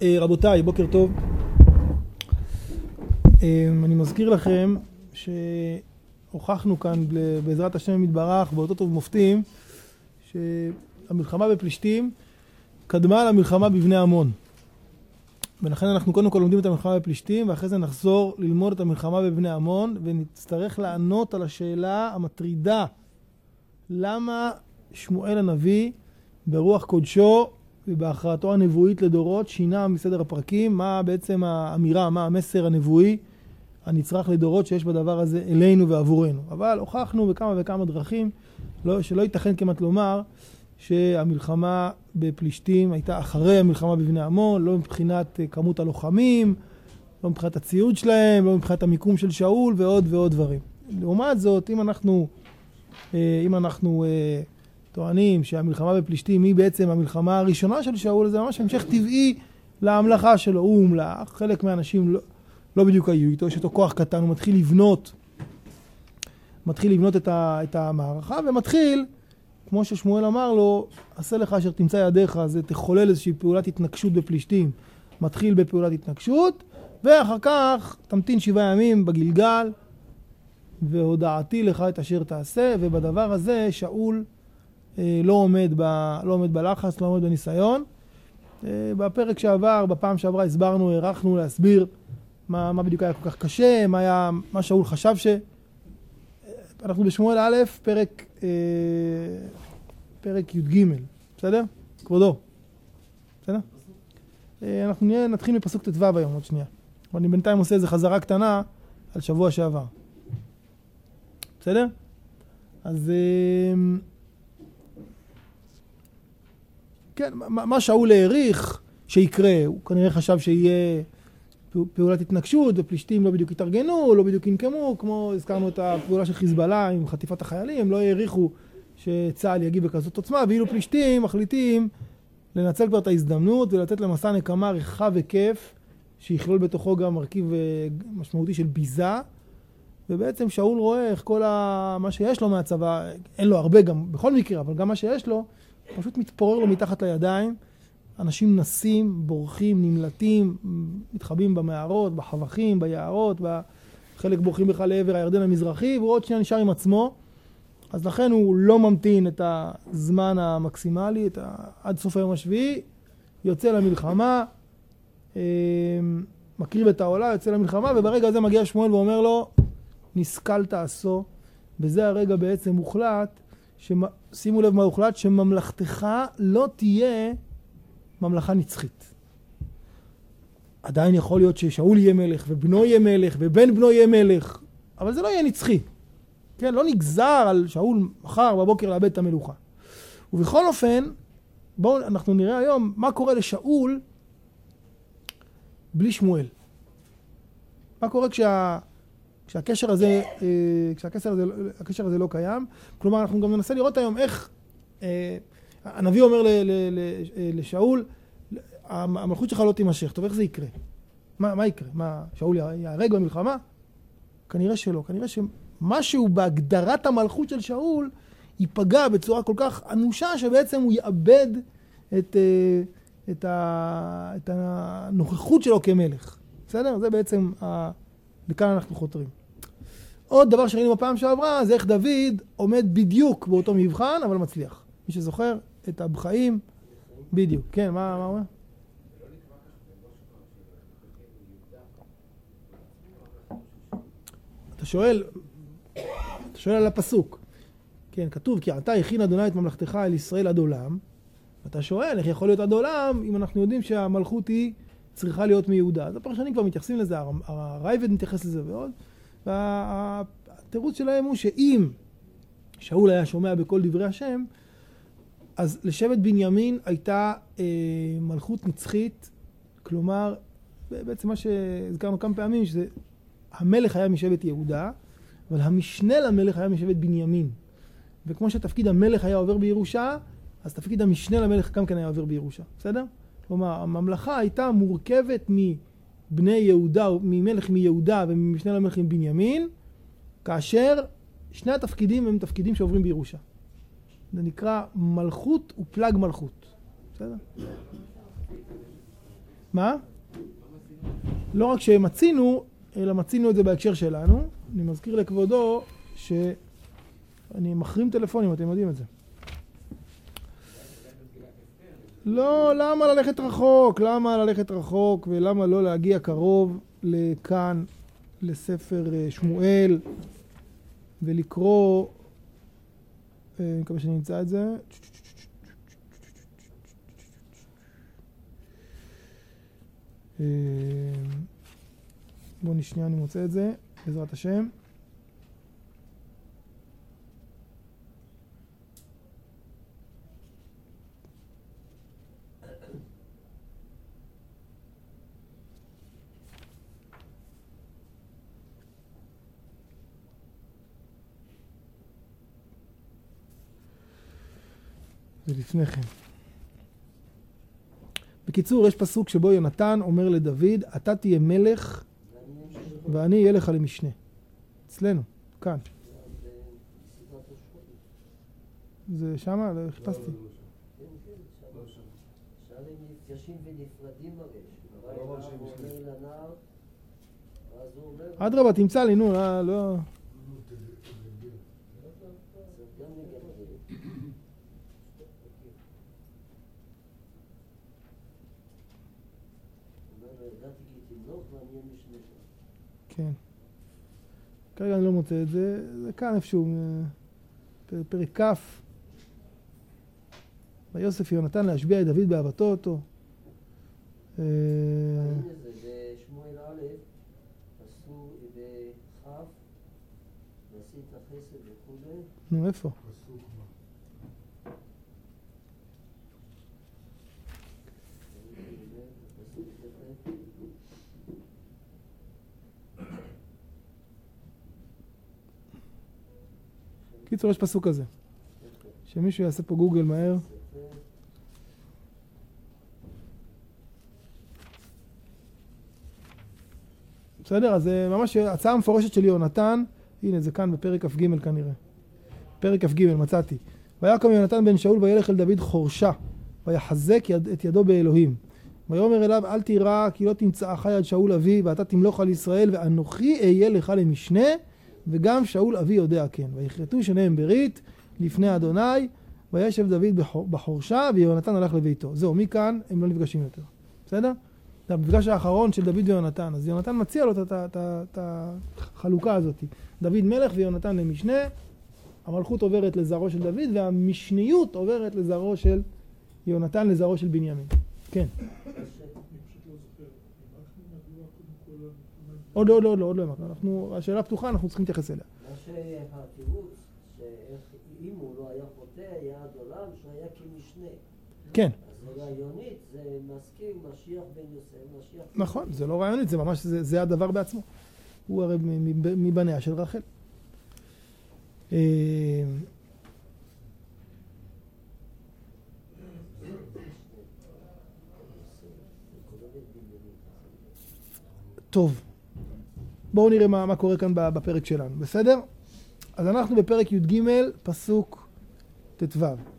רבותיי, בוקר טוב. אני מזכיר לכם שהוכחנו כאן בעזרת השם מתברך באותות ובמופתים שהמלחמה בפלישתים קדמה למלחמה בבני עמון. ולכן אנחנו קודם כל לומדים את המלחמה בפלישתים, ואחרי זה נחזור ללמוד את המלחמה בבני עמון, ונצטרך לענות על השאלה המטרידה, למה שמואל הנביא ברוח קודשו ובהכרעתו הנבואית לדורות שינה מסדר הפרקים, מה בעצם האמירה, מה המסר הנבואי הנצרך לדורות שיש בדבר הזה אלינו ועבורנו. אבל הוכחנו בכמה וכמה דרכים שלא ייתכן כמעט לומר שהמלחמה בפלישתים הייתה אחרי המלחמה בבני עמון, לא מבחינת כמות הלוחמים, לא מבחינת הציוד שלהם, לא מבחינת המיקום של שאול ועוד ועוד דברים. לעומת זאת, אם אנחנו טוענים שהמלחמה בפלישתים היא בעצם המלחמה הראשונה של שאול, זה ממש המשך טבעי להמלכה שלו. הוא הומלך, חלק מהאנשים לא בדיוק היו איתו, יש אותו כוח קטן, הוא מתחיל לבנות את המערכה, ומתחיל, כמו ששמואל אמר לו, עשה לך אשר תמצא ידיך, זה תחולל איזושהי פעולת התנגשות בפלישתים. מתחיל בפעולת התנגשות, ואחר כך תמתין 7 ימים בגלגל, והודעתי לך את אשר תעשה, ובדבר הזה שאול לא עומד בלחץ, לא עומד בניסיון. בפרק שעבר, בפעם שעברה הסברנו, הערכנו להסביר מה בדיוק היה כל כך קשה, מה שאול חשב אנחנו בשמואל א', פרק י"ג, בסדר? כבודו, בסדר? אנחנו נתחיל מפסוק ט"ו היום, עוד שנייה. ואני בינתיים עושה איזו חזרה קטנה על שבוע שעבר. בסדר? אז כן, מה שאול העריך שיקרה, הוא כנראה חשב שיהיה פעולת התנגשות, ופלישתים לא בדיוק התארגנו, לא בדיוק ינקמו, כמו הזכרנו את הפעולה של חיזבאללה עם חטיפת החיילים, הם לא העריכו שצה"ל יגיב בכזאת עוצמה, ואילו פלישתים מחליטים לנצל כבר את ההזדמנות ולתת למסע נקמה רחב וכיף, שיכלול בתוכו גם מרכיב משמעותי של ביזה, ובעצם שאול רואה איך כל מה שיש לו מהצבא, אין לו הרבה גם בכל מקרה, אבל גם מה שיש לו, פשוט מתפורר לו מתחת לידיים, אנשים נסים, בורחים, נמלטים, מתחבאים במערות, בחבכים, ביערות, חלק בורחים בכלל לעבר הירדן המזרחי, והוא עוד שנייה נשאר עם עצמו. אז לכן הוא לא ממתין את הזמן המקסימלי, עד סוף היום השביעי, יוצא למלחמה, מקריב את העולה, יוצא למלחמה, וברגע הזה מגיע שמואל ואומר לו, נסכלת עשו. בזה הרגע בעצם הוחלט, שימו לב מה הוחלט, שממלכתך לא תהיה ממלכה נצחית. עדיין יכול להיות ששאול יהיה מלך, ובנו יהיה מלך, ובן בנו יהיה מלך, אבל זה לא יהיה נצחי. כן, לא נגזר על שאול מחר בבוקר לאבד את המלוכה. ובכל אופן, בואו אנחנו נראה היום מה קורה לשאול בלי שמואל. מה קורה כשהקשר הזה לא קיים. כלומר, אנחנו גם ננסה לראות היום איך הנביא אומר לשאול, המלכות שלך לא תימשך. טוב, איך זה יקרה? מה יקרה? שאול יהרג במלחמה? כנראה שלא. כנראה שמשהו בהגדרת המלכות של שאול ייפגע בצורה כל כך אנושה, שבעצם הוא יאבד את הנוכחות שלו כמלך. בסדר? זה בעצם, לכאן אנחנו חותרים. עוד דבר שראינו בפעם שעברה, זה איך דוד עומד בדיוק באותו מבחן, אבל מצליח. מי שזוכר את הבחיים, בדיוק. כן, מה אומר? אתה שואל על הפסוק. כן, כתוב, כי אתה הכין אדוני את ממלכתך אל ישראל עד עולם. ואתה שואל, איך יכול להיות עד עולם, אם אנחנו יודעים שהמלכות היא צריכה להיות מיהודה. אז הפרשנים כבר מתייחסים לזה, הרייבד מתייחס לזה ועוד. והתירוץ שלהם הוא שאם שאול היה שומע בכל דברי השם, אז לשבט בנימין הייתה מלכות נצחית, כלומר, בעצם מה שהזכרנו כמה פעמים, שזה המלך היה משבט יהודה, אבל המשנה למלך היה משבט בנימין. וכמו שתפקיד המלך היה עובר בירושה, אז תפקיד המשנה למלך גם כן היה עובר בירושה. בסדר? כלומר, הממלכה הייתה מורכבת מבני יהודה, ממלך מיהודה וממשנה למלך עם בנימין, כאשר שני התפקידים הם תפקידים שעוברים בירושה. זה נקרא מלכות ופלג מלכות. בסדר? מה? לא רק שמצינו, אלא מצינו את זה בהקשר שלנו. אני מזכיר לכבודו שאני מחרים טלפונים, אתם יודעים את זה. לא, למה ללכת רחוק? למה ללכת רחוק ולמה לא להגיע קרוב לכאן, לספר שמואל, ולקרוא, אני מקווה שאני אמצא את זה. בואו נשנייה, אני מוצא את זה, בעזרת השם. זה לפני כן. בקיצור, יש פסוק שבו יונתן אומר לדוד, אתה תהיה מלך ואני אהיה לך למשנה. אצלנו, כאן. זה שמה? לא חיפשתי. אדרבה, תמצא לי, נו, לא... כן. כרגע אני לא מוצא את זה. זה כאן איפשהו, פרק כף. ויוסף יונתן להשביע את דוד באהבתו אותו. הנה זה, בשמואל א', פסוק בכף, ועשית חסד וכו'. נו, איפה? קיצור, יש פסוק כזה. שמישהו יעשה פה גוגל מהר. בסדר? אז זה ממש הצעה מפורשת של יונתן. הנה, זה כאן בפרק כ"ג כנראה. פרק כ"ג, מצאתי. ויקום יונתן בן שאול וילך אל דוד חורשה, ויחזק את ידו באלוהים. ויאמר אליו, אל תירא, כי לא תמצאך יד שאול אבי, ואתה תמלוך על ישראל, ואנוכי אהיה לך למשנה, וגם שאול אבי יודע כן. ויכרתו שניהם ברית לפני אדוני, וישב דוד בחורשה, ויונתן הלך לביתו. זהו, מכאן הם לא נפגשים יותר. בסדר? זה המפגש האחרון של דוד ויונתן. אז יונתן מציע לו את החלוקה הזאת. דוד מלך ויונתן למשנה, המלכות עוברת לזרעו של דוד, והמשניות עוברת לזרעו של יונתן, לזרעו של בנימין. כן. עוד לא. השאלה פתוחה, אנחנו צריכים להתייחס אליה. מה שהתירוץ, שאם הוא לא היה חוטא, היה עד עולם, שהיה כמשנה. כן. אז רעיונית, זה מזכיר משיח בן יוסף, משיח... נכון, זה לא רעיונית, זה ממש, זה הדבר בעצמו. הוא הרי מבניה של רחל. טוב, בואו נראה מה קורה כאן בפרק שלנו, בסדר? אז אנחנו בפרק י"ג, פסוק ט"ו.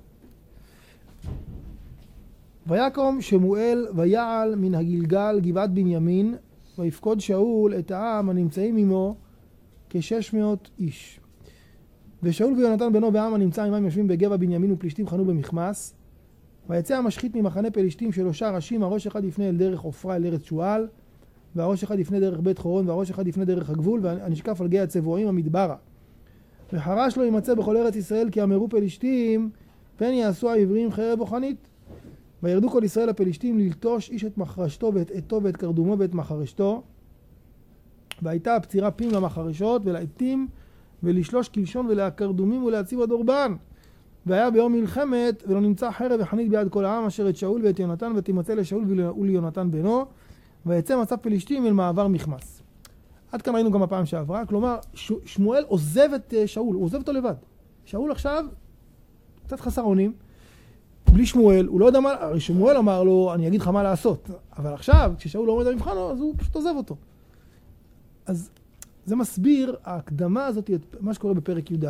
ויקום שמואל ויעל מן הגלגל גבעת בנימין, ויפקוד שאול את העם הנמצאים עמו כ-600 איש. ושאול ויונתן בנו בעם הנמצא עמם יושבים בגבע בנימין ופלישתים חנו במחמס. ויצא המשחית ממחנה פלישתים 3 ראשים, הראש אחד יפנה אל דרך עופרה אל ארץ שועל, והראש אחד יפנה דרך בית חורון, והראש אחד יפנה דרך הגבול, והנשקף על גיא הצבועים המדברה. וחרש לא יימצא בכל ארץ ישראל, כי אמרו פלישתים, פן יעשו העברים חרב או חנית. וירדו כל ישראל הפלישתים ללטוש איש את מחרשתו ואת עטו ואת קרדומו ואת מחרשתו. והייתה הפצירה פים למחרשות ולעטים ולשלוש כלשון ולקרדומים ולהציב הדורבן. והיה ביום מלחמת ולא נמצא חרב וחנית ביד כל העם אשר את שאול ואת יונתן, ותימצא לשאול וליונתן בנו. ויצא מצב פלישתים אל מעבר מחמס. עד כאן ראינו גם הפעם שעברה, כלומר שמואל עוזב את שאול, הוא עוזב אותו לבד. שאול עכשיו קצת חסר אונים, בלי שמואל, הוא לא יודע מה, הרי שמואל אמר לו, אני אגיד לך מה לעשות, אבל עכשיו, כששאול לא עומד במבחן, אז הוא פשוט עוזב אותו. אז זה מסביר, ההקדמה הזאת, את מה שקורה בפרק י"ד.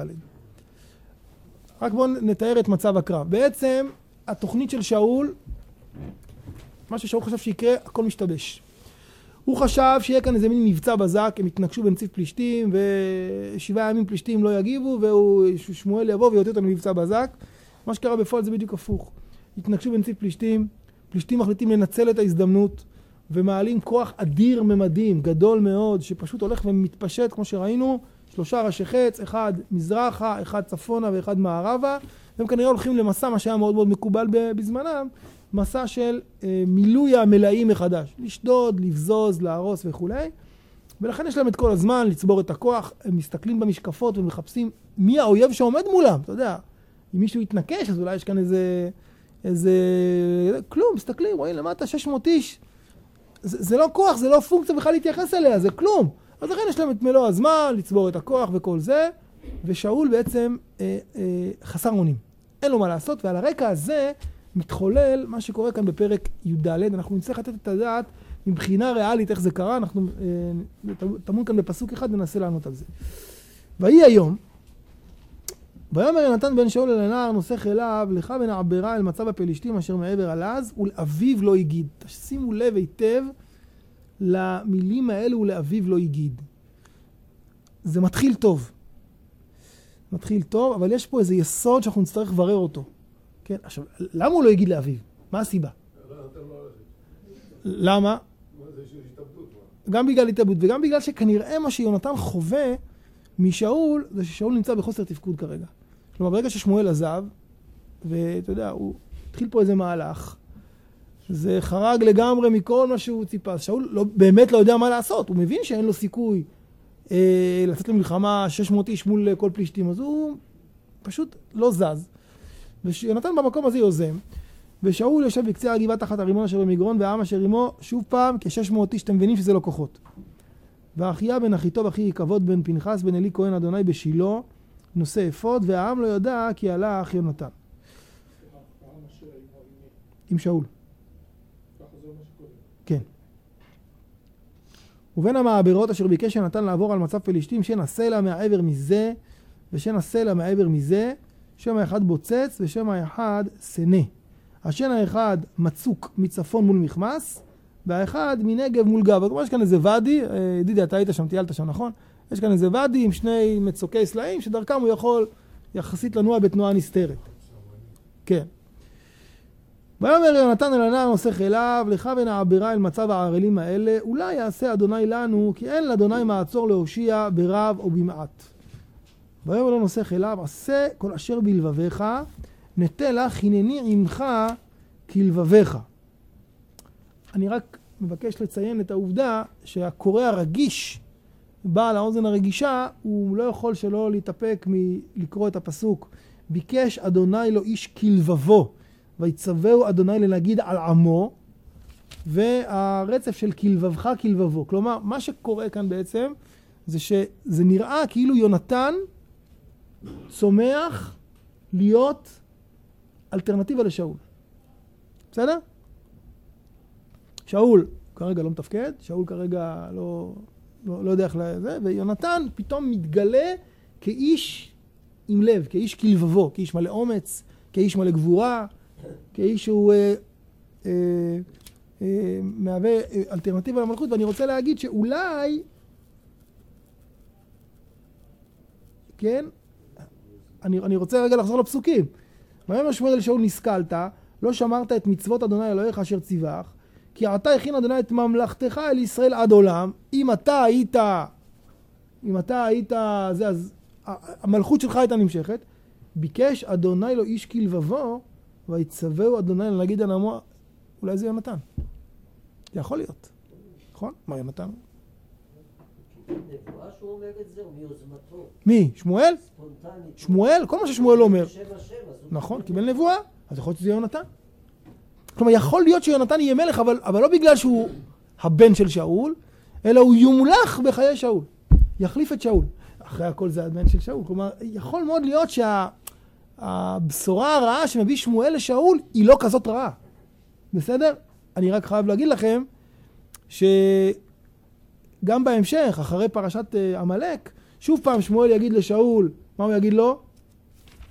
רק בואו נתאר את מצב הקרב. בעצם, התוכנית של שאול מה ששאול חשב שיקרה, הכל משתבש. הוא חשב שיהיה כאן איזה מין מבצע בזק, הם התנגשו בנציב פלישתים, ו7 ימים פלישתים לא יגיבו, ושמואל יבוא ויוציא אותם למבצע בזק. מה שקרה בפועל זה בדיוק הפוך. התנגשו בנציב פלישתים, פלישתים מחליטים לנצל את ההזדמנות, ומעלים כוח אדיר ממדים, גדול מאוד, שפשוט הולך ומתפשט, כמו שראינו, 3 ראשי חץ, אחד מזרחה, אחד צפונה ואחד מערבה, והם כנראה הולכים למסע, מה שהיה מאוד מאוד מקובל בזמנם, מסע של מילוי המלאים מחדש, לשדוד, לבזוז, להרוס וכו'. ולכן יש להם את כל הזמן לצבור את הכוח, הם מסתכלים במשקפות ומחפשים מי האויב שעומד מולם, אתה יודע, אם מישהו יתנקש, אז אולי יש כאן איזה כלום, מסתכלים, רואים למטה 600 איש, זה לא כוח, זה לא פונקציה בכלל להתייחס אליה, זה כלום. אז לכן יש להם את מלוא הזמן לצבור את הכוח וכל זה, ושאול בעצם חסר אונים. אין לו מה לעשות, ועל הרקע הזה מתחולל מה שקורה כאן בפרק י"ד. אנחנו נצטרך לתת את הדעת מבחינה ריאלית איך זה קרה, אנחנו תמון כאן בפסוק אחד וננסה לענות על זה. ויהי היום, ויאמר יונתן בן שאול אל הנער נוסך אליו, לך ונעברה אל מצב הפלישתים אשר מעבר על עז, ולאביו לא הגיד. תשימו לב היטב למילים האלו ולאביו לא הגיד. זה מתחיל טוב. מתחיל טוב, אבל יש פה איזה יסוד שאנחנו נצטרך לברר אותו. כן, עכשיו, למה הוא לא הגיד לאביו? מה הסיבה? למה? גם בגלל התאבדות, וגם בגלל שכנראה מה שיונתן חווה משאול, זה ששאול נמצא בחוסר תפקוד כרגע. כלומר, ברגע ששמואל עזב, ואתה יודע, הוא התחיל פה איזה מהלך, זה חרג לגמרי מכל מה שהוא ציפה. שאול באמת לא יודע מה לעשות, הוא מבין שאין לו סיכוי לצאת למלחמה 600 איש מול כל פלישתים, אז הוא פשוט לא זז. ויונתן במקום הזה יוזם, ושאול יושב בקצה הגבעה תחת הרימון אשר במגרון, והעם אשר עמו שוב פעם כ-600 איש, אתם מבינים שזה לא כוחות. ואחיה בן אחיטוב אחי כבוד בן פנחס בן אלי כהן אדוני בשילה נושא אפוד, והעם לא ידע כי הלך יונתן. עם שאול. כן. ובין המעברות אשר ביקש יונתן לעבור על מצב פלישתים, שנסה לה מהעבר מזה ושנסה לה מהעבר מזה, שם האחד בוצץ ושם האחד סנה. השן האחד מצוק מצפון מול מחמס, והאחד מנגב מול גב. כלומר יש כאן איזה ואדי, דידי אתה היית שם, טיילת שם, נכון? יש כאן איזה ואדי עם 2 מצוקי סלעים, שדרכם הוא יכול יחסית לנוע בתנועה נסתרת. כן. ויאמר יונתן אל הנער נוסך אליו, לך ונעברה אל מצב הערלים האלה, אולי יעשה אדוני לנו, כי אין לאדוני מעצור להושיע ברב או במעט. ויאמר לו נוסך אליו, עשה כל אשר בלבביך, נטה לך הנני עמך כלבביך. אני רק מבקש לציין את העובדה שהקורא הרגיש, בעל האוזן הרגישה, הוא לא יכול שלא להתאפק מלקרוא את הפסוק. ביקש אדוני לו איש כלבבו, ויצווהו אדוני לנגיד על עמו, והרצף של כלבבך כלבבו. כלומר, מה שקורה כאן בעצם, זה שזה נראה כאילו יונתן צומח להיות אלטרנטיבה לשאול. בסדר? שאול כרגע לא מתפקד, שאול כרגע לא יודע איך לזה, ויונתן פתאום מתגלה כאיש עם לב, כאיש כלבבו, כאיש מלא אומץ, כאיש מלא גבורה, כאיש שהוא מהווה אלטרנטיבה למלכות. ואני רוצה להגיד שאולי, כן, אני רוצה רגע לחזור לפסוקים. ויאמר שמואל אל שאול נשכלת, לא שמרת את מצוות אדוני אלוהיך אשר ציווך, כי עתה הכין אדוני את ממלכתך אל ישראל עד עולם. אם אתה היית זה, אז המלכות שלך הייתה נמשכת. ביקש אדוני לו איש כלבבו, ויצווהו אדוני לנגיד על עמו. אולי זה יונתן. זה יכול להיות. נכון? מה יונתן? נבואה שהוא אומר את זה, או מיוזמתו? מי? שמואל? ספונטנית. שמואל? כל מה ששמואל אומר. 7-7. נכון, קיבל נבואה. אז יכול להיות שזה יונתן. כלומר, יכול להיות שיונתן יהיה מלך, אבל לא בגלל שהוא הבן של שאול, אלא הוא יומלך בחיי שאול. יחליף את שאול. אחרי הכל זה הבן של שאול. כלומר, יכול מאוד להיות שהבשורה הרעה שמביא שמואל לשאול היא לא כזאת רעה. בסדר? אני רק חייב להגיד לכם שגם בהמשך, אחרי פרשת עמלק, שוב פעם שמואל יגיד לשאול, מה הוא יגיד לו?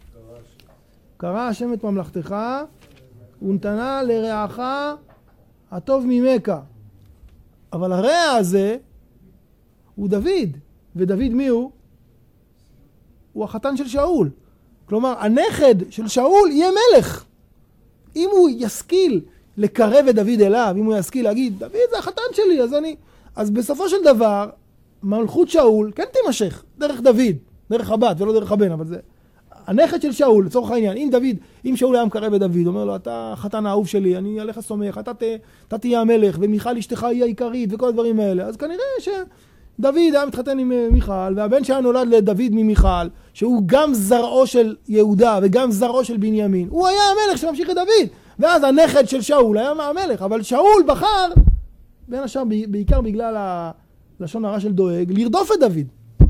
קרא השם את ממלכתך ונתנה לרעך הטוב ממך. אבל הרע הזה הוא דוד. ודוד מי הוא? הוא החתן של שאול. כלומר, הנכד של שאול יהיה מלך. אם הוא ישכיל לקרב את דוד אליו, אם הוא ישכיל להגיד, דוד זה החתן שלי, אז בסופו של דבר, מלכות שאול כן תימשך, דרך דוד, דרך הבת ולא דרך הבן, אבל זה הנכד של שאול, לצורך העניין. אם שאול היה מקרב את דוד, אומר לו, אתה החתן האהוב שלי, אני עליך סומך, אתה תהיה המלך, ומיכל אשתך היא העיקרית, וכל הדברים האלה. אז כנראה שדוד היה מתחתן עם מיכל, והבן שהיה נולד לדוד ממיכל, שהוא גם זרעו של יהודה, וגם זרעו של בנימין. הוא היה המלך שממשיך את דוד. ואז הנכד של שאול היה המלך, אבל שאול בחר, בין השאר בעיקר בגלל הלשון הרע של דואג, לרדוף את דוד.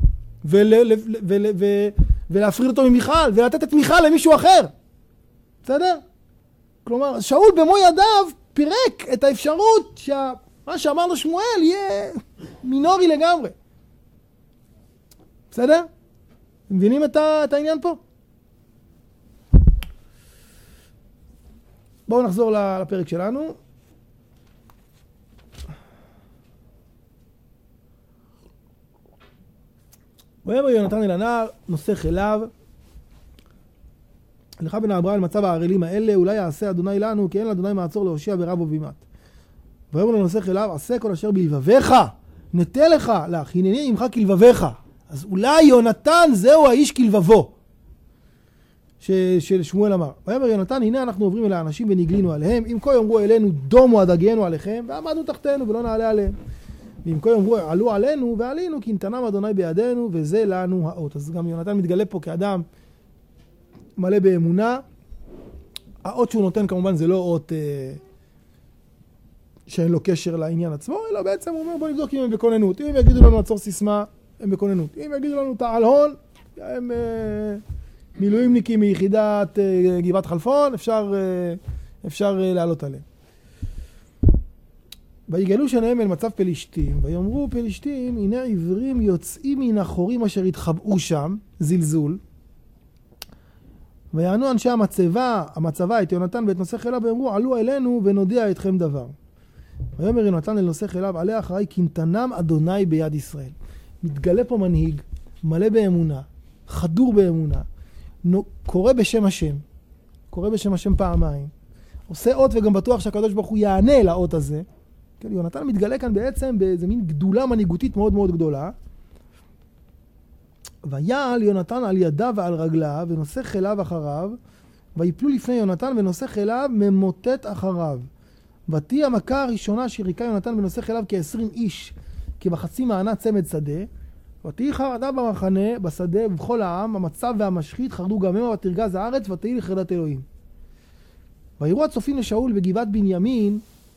ולהפריד אותו ממיכל, ולתת את מיכל למישהו אחר. בסדר? כלומר, שאול במו ידיו פירק את האפשרות שמה שאמר לו שמואל יהיה מינורי לגמרי. בסדר? מבינים את העניין פה? בואו נחזור לפרק שלנו. ויאמר יונתן אל הנער, נוסך אליו, לך בן אברהם למצב הערלים האלה, אולי יעשה אדוני לנו, כי אין לאדוני מעצור להושיע ברב ובימת. ויאמר לו נוסך אליו, עשה כל אשר בלבביך, נטה לך, הנני עמך כלבביך. אז אולי יונתן זהו האיש כלבבו, של שמואל אמר. ויאמר יונתן, הנה אנחנו עוברים אל האנשים ונגלינו עליהם, אם כה יאמרו אלינו דומו עד הגיענו עליכם, ועמדנו תחתנו ולא נעלה עליהם. ואם כה יאמרו עלו עלינו ועלינו, כי נתנם אדוני בידינו, וזה לנו האות. אז גם יונתן מתגלה פה כאדם מלא באמונה. האות שהוא נותן כמובן זה לא אות שאין לו קשר לעניין עצמו, אלא בעצם הוא אומר בוא נבדוק אם הם בכוננות. אם יגידו לנו עצור סיסמה, הם בכוננות. אם יגידו לנו תעל הון, הם מילואימניקים מיחידת גבעת חלפון, אפשר לעלות עליהם. ויגלו שניהם אל מצב פלישתים, ויאמרו פלישתים, הנה עברים יוצאים מן החורים אשר התחבאו שם, זלזול. ויענו אנשי המצבה את יונתן ואת נוסך אליו, ואמרו, עלו אלינו ונודיע אתכם דבר. ויאמר יונתן אל נוסך אליו, עלה אחריי, כי נתנם אדוני ביד ישראל. מתגלה פה מנהיג, מלא באמונה, חדור באמונה, קורא בשם השם, קורא בשם השם פעמיים, עושה אות וגם בטוח שהקדוש ברוך הוא יענה לאות הזה. כן, יונתן מתגלה כאן בעצם באיזה מין גדולה מנהיגותית מאוד מאוד גדולה. ויעל יונתן על ידיו ועל רגליו ונוסך אליו אחריו, ויפלו לפני יונתן ונוסך אליו ממוטט אחריו. ותהי המכה הראשונה שהיריקה יונתן ונוסך אליו כ20 איש, כבחצי מענה צמד שדה. ותהי חרדה במחנה, בשדה ובכל העם, המצב והמשחית חרדו גם הם, ותרגז הארץ ותהי לחרדת אלוהים. ויראו הצופים לשאול בגבעת בנימין,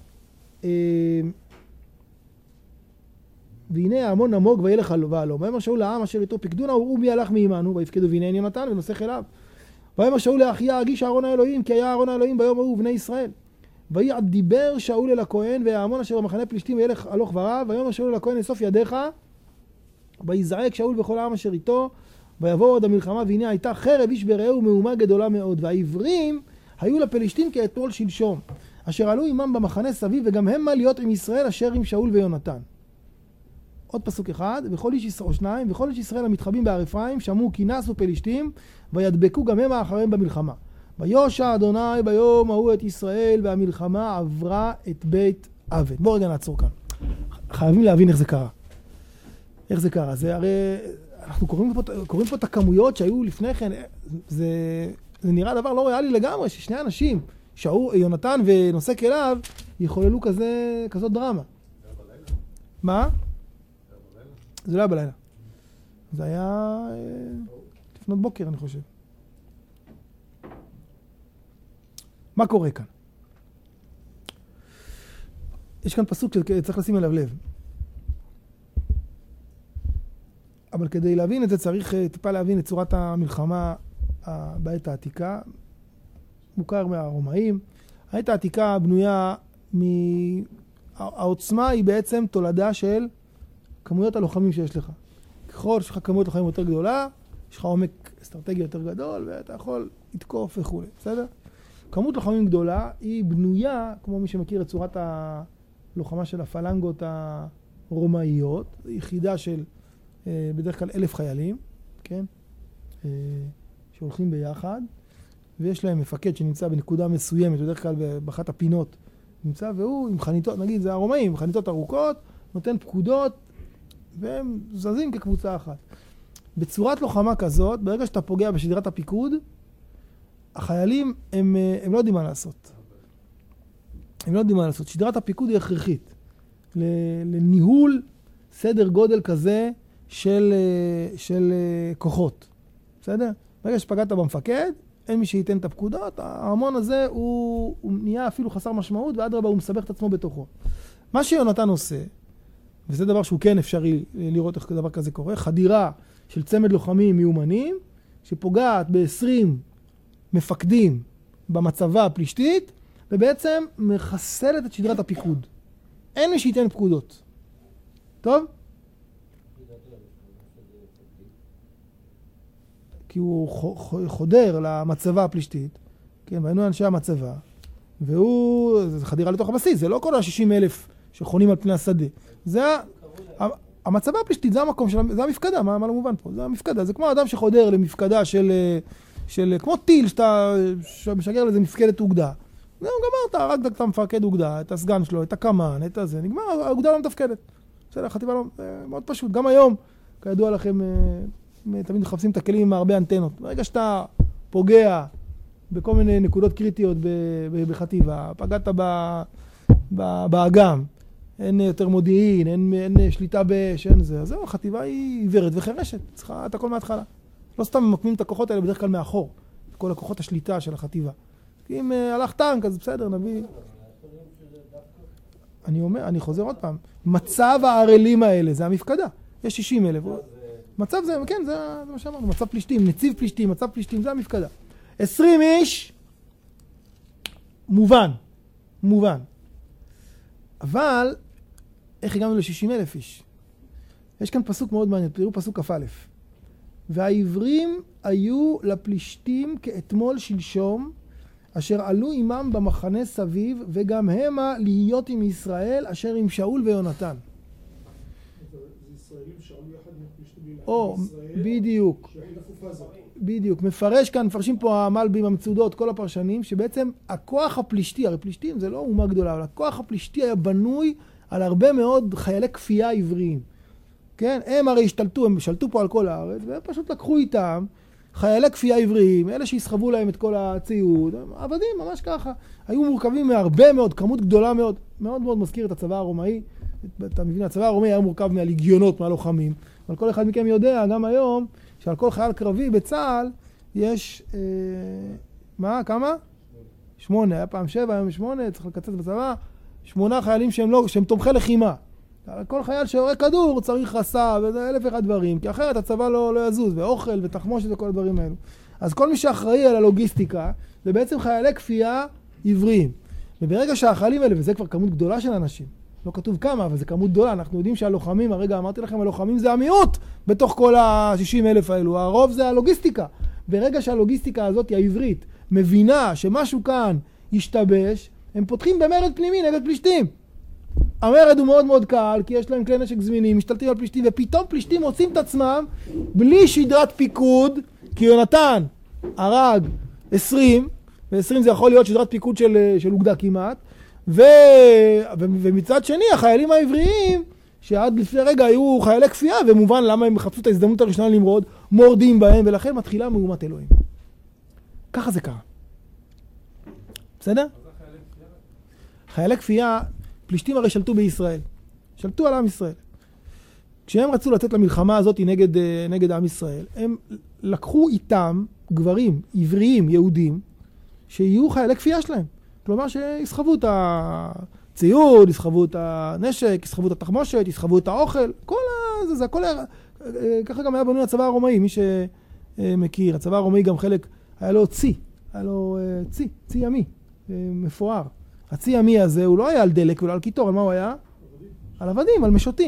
והנה ההמון נמוג וילך ועלום. ויאמר שאול לעם אשר איתו פקדונה, וראו מי הלך מעמנו, ויפקדו והנה אין יונתן ונוסך אליו. ויאמר שאול לאחיה, הגיש אהרון האלוהים, כי היה אהרון האלוהים ביום ההוא בני ישראל. ויעד דיבר שאול אל הכהן, וההמון אשר במחנה פלישתים וילך הלוך ורב. ויאמר שאול אל הכהן, אסוף ידיך. ויזעק שאול בכל העם אשר איתו, ויבואו עוד המלחמה, והנה הייתה חרב איש ברעהו מהומה גדולה מאוד. והעברים היו לפלישתים כאתמול שלשום, אשר עלו עמם במחנה סביב, וגם הם מה להיות עם ישראל אשר עם שאול ויונתן. עוד פסוק אחד, וכל איש ישראל, או שניים, וכל איש ישראל המתחבים בהר אפרים, שמעו כי נסו פלישתים, וידבקו גם הם האחריהם במלחמה. ויושע אדוני ביום ההוא את ישראל, והמלחמה עברה את בית אבן. בואו רגע נעצור כאן. חייבים להבין איך זה קרה. איך זה קרה? זה הרי, אנחנו קוראים פה את הכמויות שהיו לפני כן, זה נראה דבר לא ריאלי לגמרי, ששני אנשים, יונתן ונוסק אליו, יכוללו כזאת דרמה. מה? זה לא היה בלילה. זה היה לפנות בוקר, אני חושב. מה קורה כאן? יש כאן פסוק שצריך לשים אליו לב. אבל כדי להבין את זה צריך טיפה להבין את צורת המלחמה בעת העתיקה. מוכר מהרומאים. העת העתיקה בנויה העוצמה היא בעצם תולדה של כמויות הלוחמים שיש לך. ככל שיש לך כמויות לוחמים יותר גדולה, יש לך עומק אסטרטגי יותר גדול, ואתה יכול לתקוף וכו'. בסדר? כמות לוחמים גדולה, היא בנויה, כמו מי שמכיר את צורת הלוחמה של הפלנגות הרומאיות, יחידה של בדרך כלל 1,000 חיילים, כן? שהולכים ביחד, ויש להם מפקד שנמצא בנקודה מסוימת, בדרך כלל באחת הפינות נמצא, והוא עם חניתות, נגיד זה הרומאים, עם חניתות ארוכות, נותן פקודות, והם זזים כקבוצה אחת. בצורת לוחמה כזאת, ברגע שאתה פוגע בשדרת הפיקוד, החיילים הם לא יודעים מה לעשות. הם לא יודעים מה לעשות. שדרת הפיקוד היא הכרחית. לניהול סדר גודל כזה של כוחות. בסדר? ברגע שפגעת במפקד, אין מי שייתן את הפקודות, ההמון הזה הוא נהיה אפילו חסר משמעות, ועד רבה הוא מסבך את עצמו בתוכו. מה שיונתן עושה, וזה דבר שהוא כן אפשרי לראות איך דבר כזה קורה, חדירה של צמד לוחמים מיומנים, שפוגעת ב-20 מפקדים במצבה הפלישתית, ובעצם מחסלת את שדרת הפיקוד. אין מי שייתן פקודות. טוב? כי הוא חודר למצבה הפלישתית, כן, והיינו אנשי המצבה, והוא, זה חדירה לתוך הבסיס, זה לא כל ה-60,000 שחונים על פני השדה. זה המצבה הפלישתית, זה המקום של, זה המפקדה, מה לא מובן פה? זה המפקדה, זה כמו אדם שחודר למפקדה של כמו טיל שאתה משגר לזה מפקדת אוגדה. זהו, גמרת, הרגת את המפקד אוגדה, את הסגן שלו, את הקמן, את הזה, נגמר, האוגדה לא מתפקדת. בסדר, החטיבה לא, מאוד פשוט. גם היום, כידוע לכם, תמיד מחפשים את הכלים עם הרבה אנטנות. ברגע שאתה פוגע בכל מיני נקודות קריטיות בחטיבה, פגעת באגם, אין יותר מודיעין, אין שליטה באש, אין זה. אז זהו, החטיבה היא עיוורת וחרשת, צריכה את הכל מההתחלה. לא סתם ממקמים את הכוחות האלה בדרך כלל מאחור, את כל הכוחות השליטה של החטיבה. כי אם הלך טנק, אז בסדר, נביא. אני חוזר עוד פעם, מצב הערלים האלה, זה המפקדה. יש 60,000. מצב זה, כן, זה מה שאמרנו, מצב פלישתים, נציב פלישתים, מצב פלישתים, זה המפקדה. 20 איש, מובן. אבל, איך הגענו ל-60,000 איש? יש כאן פסוק מאוד מעניין, תראו פסוק כ"א. והעברים היו לפלישתים כאתמול שלשום, אשר עלו עמם במחנה סביב, וגם המה להיות עם ישראל, אשר עם שאול ויונתן. זה ישראלים שעלו יחד עם הפלישתים או, ישראל, בדיוק. שהיית תקופה זו. בדיוק. מפרשים פה המלבים, המצודות, כל הפרשנים, שבעצם הכוח הפלישתי, הרי פלישתים זה לא אומה גדולה, אבל הכוח הפלישתי היה בנוי על הרבה מאוד חיילי כפייה עבריים. כן? הם הרי הם שלטו פה על כל הארץ, והם פשוט לקחו איתם חיילי כפייה עבריים, אלה שיסחבו להם את כל הציוד, עבדים, ממש ככה. היו מורכבים מהרבה מאוד, כמות גדולה מאוד, מאוד מאוד מזכיר את הצבא הרומאי. אתה מבין, הצבא הרומאי היה מורכב מהליגיונות, מהלוחמים, אבל כל אחד מכם יודע, גם היום, שעל כל חייל קרבי בצה"ל יש, כמה? 8, היה פעם 7, היום 8, צריך לקצץ בצבא, 8 חיילים שהם תומכי לחימה. כל חייל שיורה כדור צריך רסה, וזה 1,001 דברים, כי אחרת הצבא לא יזוז, ואוכל ותחמושת וכל הדברים האלו. אז כל מי שאחראי על הלוגיסטיקה, זה בעצם חיילי כפייה עבריים. וברגע שהחיילים האלה, וזה כבר כמות גדולה של אנשים, לא כתוב כמה, אבל זה כמות גדולה, אנחנו יודעים שהלוחמים, הרגע אמרתי לכם, הלוחמים זה המיעוט בתוך כל ה-60,000 האלו, הרוב זה הלוגיסטיקה. ברגע שהלוגיסטיקה הזאת היא העברית, מבינה שמשהו כאן ישתבש, הם פותחים במרד פנימי נגד פלישתים. המרד הוא מאוד מאוד קל, כי יש להם כלי נשק זמינים, משתלטים על פלישתים, ופתאום פלישתים מוצאים את עצמם בלי שדרת פיקוד, כי יונתן הרג 20, ו-20 זה יכול להיות שדרת פיקוד של אוגדה כמעט, ומצד שני החיילים העבריים, שעד לפני רגע היו חיילי כפייה, ומובן למה הם חפשו את ההזדמנות הראשונה למרוד, מורדים בהם, ולכן מתחילה מהומת אלוהים. ככה זה קרה. בסדר? חיילי כפייה, פלישתים הרי שלטו בישראל. שלטו על עם ישראל. כשהם רצו לצאת למלחמה הזאת נגד עם ישראל, הם לקחו איתם גברים עבריים, יהודים, שיהיו חיילי כפייה שלהם. כלומר שיסחבו את הציוד, יסחבו את הנשק, יסחבו את התחמושת, יסחבו את האוכל. זה הכל היה, ככה גם היה בנוי הצבא הרומאי, מי שמכיר. הצבא הרומאי גם חלק, היה לו צי ימי, מפואר. הצי ימי הזה הוא לא היה על דלק ולא על קיטור, על מה הוא היה? על עבדים, על משוטים.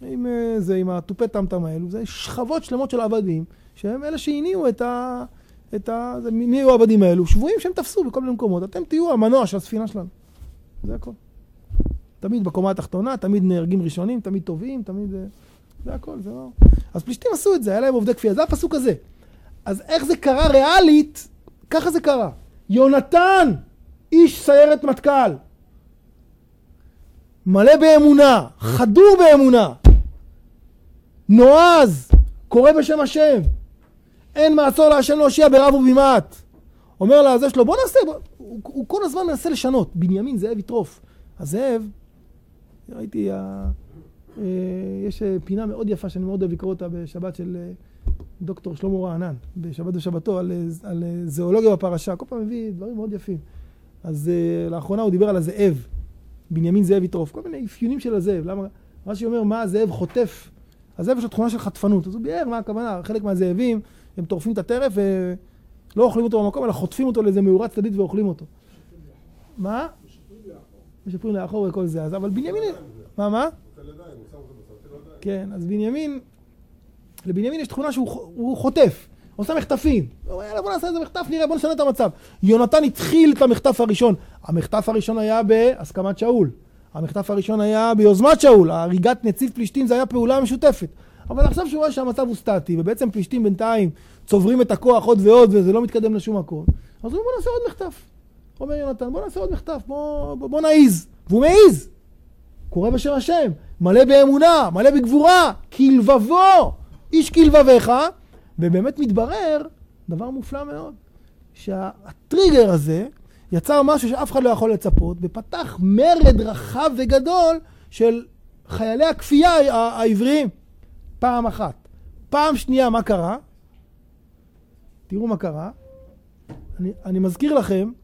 עם הטופי טמטם האלו, זה שכבות שלמות של עבדים, שהם אלה שהניעו מי היו העבדים האלו? שבויים שהם תפסו בכל מיני מקומות. אתם תהיו המנוע של הספינה שלנו. זה הכל. תמיד בקומה התחתונה, תמיד נהרגים ראשונים, תמיד טובים, תמיד... זה הכל, זה לא... אז פלישתים עשו את זה, היה להם עובדי כפייה, זה הפסוק הזה. אז איך זה קרה ריאלית? ככה זה קרה. יונתן, איש סיירת מטכ"ל, מלא באמונה, חדור באמונה, נועז, קורא בשם השם, אין מעצור להשם להושיע ברב ובימת. אומר לה, זה שלו, בוא נעשה, הוא כל הזמן מנסה לשנות. בנימין זאב יטרוף. הזאב, ראיתי, יש פינה מאוד יפה שאני מאוד אוהב לקרוא אותה בשבת של דוקטור שלמה רענן, בשבת ושבתו, על זואולוגיה בפרשה. כל פעם מביא דברים מאוד יפים. אז לאחרונה הוא דיבר על הזאב, בנימין זאב יטרוף. כל מיני אפיונים של הזאב. למה? רש"י אומר, מה הזאב חוטף? הזאב יש לו תכונה של חטפנות. אז הוא ביאר מה הכוונה. חלק מהזאבים, הם טורפים את הטרף ולא אוכלים אותו במקום, אלא חוטפים אותו לאיזה מאורה צדדית ואוכלים אותו. מה? משפרים לאחור וכל זה. אבל בנימין... מה? כן, אז לבנימין יש תכונה שהוא חוטף. הוא עושה מחטפים. הוא אומר, יאללה, בוא נעשה איזה מחטף, נראה, בוא נשנה את המצב. יונתן התחיל את המחטף הראשון. המחטף הראשון היה בהסכמת שאול. המחטף הראשון היה ביוזמת שאול. הריגת נציב פלישתים זה היה פעולה משותפת. אבל עכשיו שהוא רואה שהמצב הוא סטטי, ובעצם פלישתים בינתיים צוברים את הכוח עוד ועוד, וזה לא מתקדם לשום מקום. אז הוא אומר, בוא נעשה עוד מחטף. אומר יונתן, בוא נעשה עוד מחטף, בוא נעיז. והוא מעיז. קורא בשם השם, מלא באמונה, מלא בגבורה, כלבבו, איש כלבביך, ובאמת מתברר דבר מופלא מאוד, שהטריגר הזה יצר משהו שאף אחד לא יכול לצפות, ופתח מרד רחב וגדול של חיילי הכפייה העבריים. פעם אחת. פעם שנייה, מה קרה? תראו מה קרה. אני מזכיר לכם,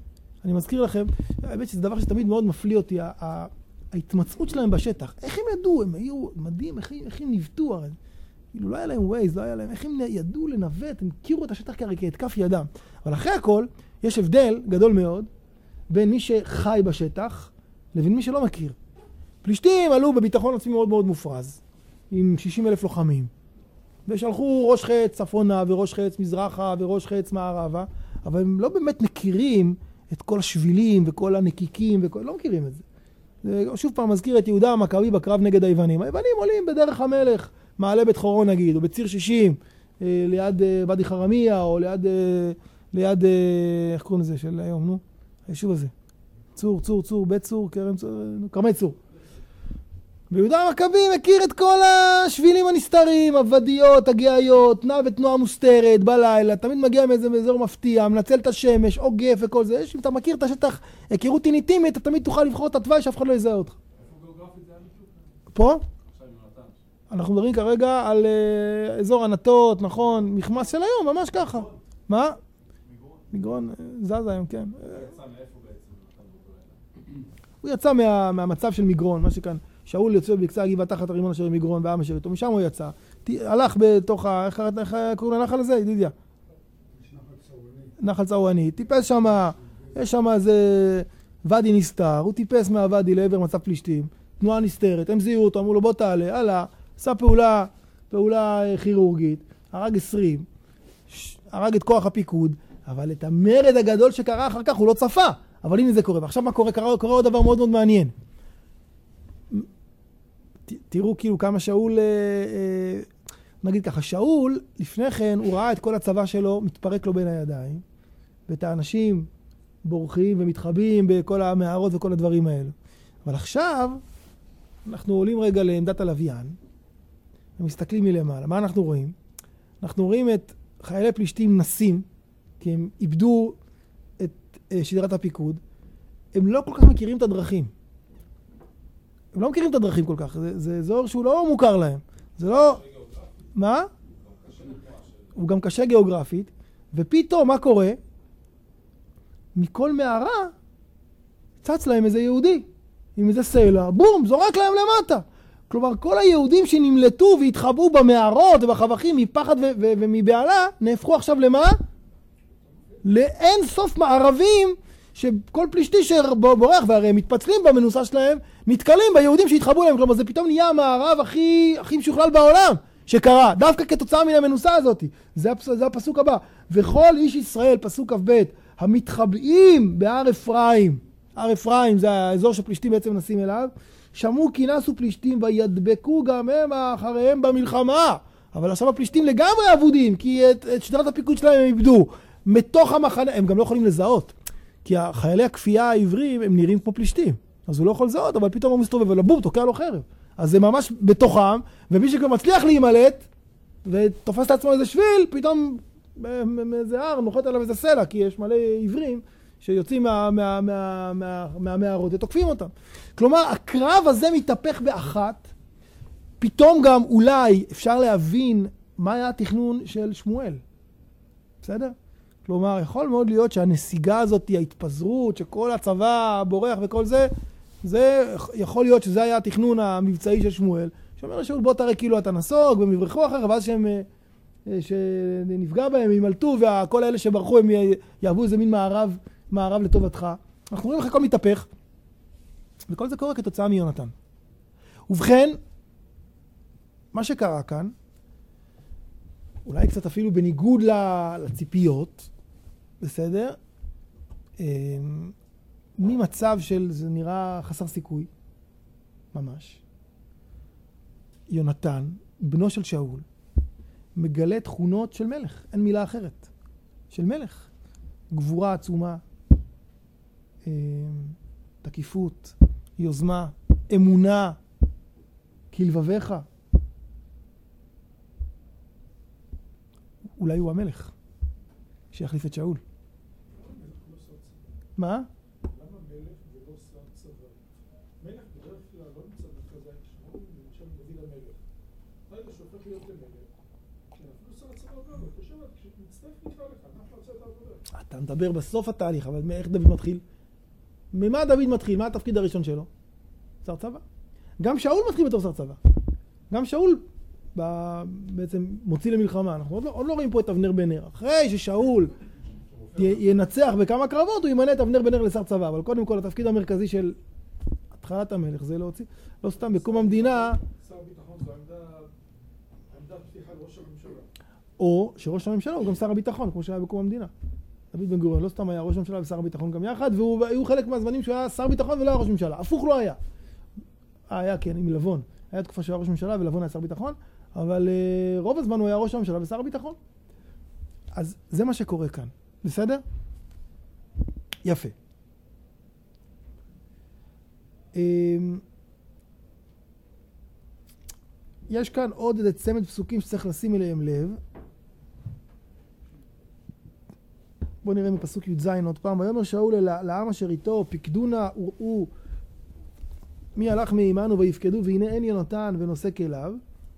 האמת שזה דבר שתמיד מאוד מפליא אותי, ההתמצאות שלהם בשטח. איך הם ידעו? הם היו מדהים, איך הם נבטו הרי. כאילו לא היה להם ווייז, לא היה להם, איך הם ידעו לנווט, הם הכירו את השטח כאת כף ידם. אבל אחרי הכל, יש הבדל גדול מאוד בין מי שחי בשטח לבין מי שלא מכיר. פלישתים עלו בביטחון עצמי מאוד מאוד מופרז, עם 60,000 לוחמים. ושלחו ראש חץ צפונה וראש חץ מזרחה וראש חץ מערבה, אבל הם לא באמת מכירים את כל השבילים וכל הנקיקים, לא מכירים את זה. שוב פעם מזכיר את יהודה המכבי בקרב נגד היוונים. היוונים עולים בדרך המלך, מעלה בית חורון נגיד, או בציר 60, ליד ואדי חרמיה, או ליד, איך קוראים לזה של היום, נו? היישוב הזה. צור, בית צור, קרמי צור. ויהודה המכבי מכיר את כל השבילים הנסתרים, הוודיות, הגאיות, נע ותנועה מוסתרת, בלילה, תמיד מגיע מאיזה אזור מפתיע, מנצל את השמש, עוגף וכל זה. אם אתה מכיר את השטח, היכרות אינטימית, אתה תמיד תוכל לבחור את התוואי שאף אחד לא יזהה אותך. איפה גיאוגרפית זה היה בדיוק? פה? אנחנו מדברים כרגע על אזור הנטות, נכון, מחמס של היום, ממש ככה. מה? מגרון, זז היום, כן. הוא יצא מאיפה בעצם? הוא יצא מהמצב של מגרון, מה שכאן. שאול יוצא בקצה הגבעה תחת הרימון אשר מגרון והעם אשר איתו, משם הוא יצא. הלך בתוך איך קוראים לנחל הזה, ידידיה? נחל צרואני. טיפס שם, יש שם איזה ואדי נסתר, הוא טיפס מהוואדי לעבר מצב פלישתים, תנועה נסתרת, הם זיהו אותו, אמרו לו בוא תעלה, הלאה, עשה פעולה כירורגית, הרג 20, הרג את כוח הפיקוד, אבל את המרד הגדול שקרה אחר כך הוא לא צפה, אבל הנה זה קורה. ועכשיו מה קורה? קורה עוד דבר מאוד מאוד מעניין. תראו כאילו כמה שאול, נגיד ככה, שאול לפני כן הוא ראה את כל הצבא שלו מתפרק לו בין הידיים, ואת האנשים בורחים ומתחבאים בכל המערות וכל הדברים האלו. אבל עכשיו אנחנו עולים רגע לעמדת הלוויין, ומסתכלים מלמעלה. מה אנחנו רואים? אנחנו רואים את חיילי פלישתים נסים, כי הם איבדו את שדרת הפיקוד. הם לא כל כך מכירים את הדרכים. הם לא מכירים את הדרכים כל כך. זה אזור שהוא לא מוכר להם. זה לא... מה? הוא גם קשה גיאוגרפית. ופתאום, מה קורה? מכל מערה צץ להם איזה יהודי. עם איזה סלע. בום! זורק להם למטה. כלומר, כל היהודים שנמלטו והתחבאו במערות ובחבכים מפחד ומבעלה, נהפכו עכשיו למה? לאין סוף מערבים, שכל פלישתי שבורח, והרי מתפצלים במנוסה שלהם, נתקלים ביהודים שהתחבאו להם. כלומר, זה פתאום נהיה המערב הכי משוכלל בעולם, שקרה, דווקא כתוצאה מן המנוסה הזאת. זה הפסוק הבא. וכל איש ישראל, פסוק כ"ב, המתחבאים בהר אפרים, הר אפרים זה האזור שפלישתים בעצם נסים אליו, שמעו כי נסו פלישתים וידבקו גם הם אחריהם במלחמה. אבל עכשיו הפלישתים לגמרי אבודים, כי את שדרת הפיקוד שלהם הם איבדו. מתוך המחנה, הם גם לא יכולים לזהות. כי חיילי הכפייה העברים הם נראים כמו פלישתים. אז הוא לא יכול לזהות, אבל פתאום הוא מסתובב ולבום, תוקע לו חרב. אז זה ממש בתוכם, ומי שכבר מצליח להימלט, ותופס את עצמו איזה שביל, פתאום איזה הר נוחת עליו איזה סלע, כי יש מלא עברים שיוצאים מהמערות ותוקפים אותם. כלומר, הקרב הזה מתהפך באחת, פתאום גם אולי אפשר להבין מה היה התכנון של שמואל. בסדר? כלומר, יכול מאוד להיות שהנסיגה הזאת, ההתפזרות, שכל הצבא בורח וכל זה, זה יכול להיות שזה היה התכנון המבצעי של שמואל, שאומר לשאול בוא תראה כאילו אתה נסוג, והם יברחו אחר, ואז שנפגע בהם, ימלטו, וכל האלה שברחו הם יעבו איזה מין מערב לטובתך. אנחנו רואים איך הכל מתהפך, וכל זה קורה כתוצאה מיונתן. ובכן, מה שקרה כאן, אולי קצת אפילו בניגוד לציפיות, בסדר? ממצב של זה נראה חסר סיכוי, ממש. יונתן, בנו של שאול, מגלה תכונות של מלך, אין מילה אחרת. של מלך. גבורה עצומה, תקיפות, יוזמה, אמונה, כלבביך. אולי הוא המלך שיחליף את שאול. מה? למה מלך ולא שר צבא? מלך בדרך כלל לא נמצא בכזה שמואל, למשל דוד המלך. רגע שהופך להיות למלך, אפילו שר צבא לא, חושב, כשמצטרף נקרא לך, אנחנו נעשה את העבודה. אתה מדבר בסוף התהליך, אבל איך דוד מתחיל? ממה דוד מתחיל? מה התפקיד הראשון שלו? שר צבא. גם שאול מתחיל בתור שר צבא. גם שאול בעצם מוציא למלחמה. אנחנו עוד לא רואים פה את אבנר בן נר. אחרי ששאול ינצח בכמה קרבות, הוא ימנה את אבנר בן נר לשר צבא. אבל קודם כל, התפקיד המרכזי של התחלת המלך זה להוציא. לא סתם, בקום המדינה... שר ביטחון זו עמדה פתיחה לראש הממשלה. או שראש הממשלה הוא גם שר הביטחון, כמו שהיה בקום המדינה. דוד בן גוריון לא סתם היה ראש הממשלה ושר הביטחון גם יחד, והיו חלק מהזמנים שהוא היה שר ביטחון ולא היה ראש ממשלה. הפוך לא היה. היה, כן, עם לבון. היה תקופה שהוא היה ראש ממשלה ולבון היה שר ביטחון, אבל רוב הזמן הוא היה ראש הממשלה ושר הביטחון. אז זה מה שקורה כאן. בסדר? יפה. יש כאן עוד איזה צמד פסוקים שצריך לשים אליהם לב. בואו נראה מפסוק י"ז עוד פעם. ויאמר שאול לעם אשר איתו, פקדונה וראו מי הלך מעמנו ויפקדו, והנה אין יונתן ונושא כליו.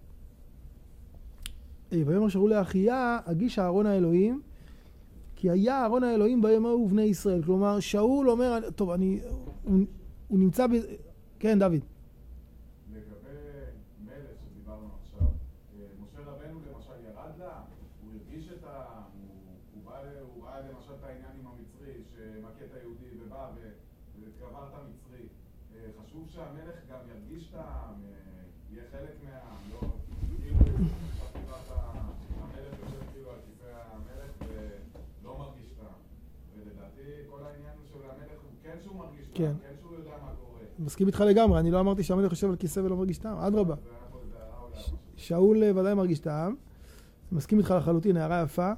ויאמר שאול לאחיה, הגיש אהרון האלוהים, כי היה אהרון האלוהים ביום ההוא ובני ישראל. כלומר, שאול אומר, טוב, הוא נמצא כן, דוד. לגבי מלך שדיברנו עכשיו, משה רבנו למשל ירד לה, הוא הרגיש הוא ראה למשל את העניין עם המצרי, שמכה את היהודי ובא וקבר את המצרי. חשוב שהמלך גם ירגיש יהיה חלק לא, כאילו, המלך יושב כאילו על כיסא המלך ולא מרגיש ולדעתי כל העניין של המלך הוא כן שהוא מרגיש כן שהוא יודע מה קורה. מסכים איתך לגמרי, אני לא אמרתי שהמלך יושב על כיסא ולא מרגיש טעם, אדרבה. שאול ודאי מרגיש טעם, מסכים איתך לחלוטין, הערה יפה.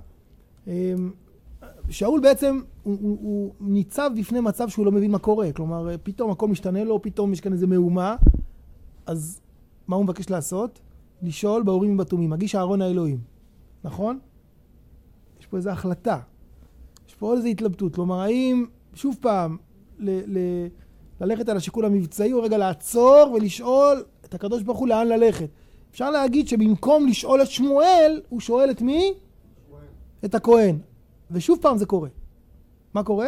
שאול בעצם הוא ניצב בפני מצב שהוא לא מבין מה קורה, כלומר פתאום הכל משתנה לו, פתאום יש כאן איזה מהומה, אז מה הוא מבקש לעשות? לשאול באורים ובתומים, מגיש אהרון האלוהים, נכון? יש פה איזו החלטה, יש פה עוד איזו התלבטות, כלומר האם שוב פעם ללכת על השיקול המבצעי, או רגע לעצור ולשאול את הקדוש ברוך הוא לאן ללכת. אפשר להגיד שבמקום לשאול את שמואל, הוא שואל את מי? שמואל. את הכהן. ושוב פעם זה קורה. מה קורה?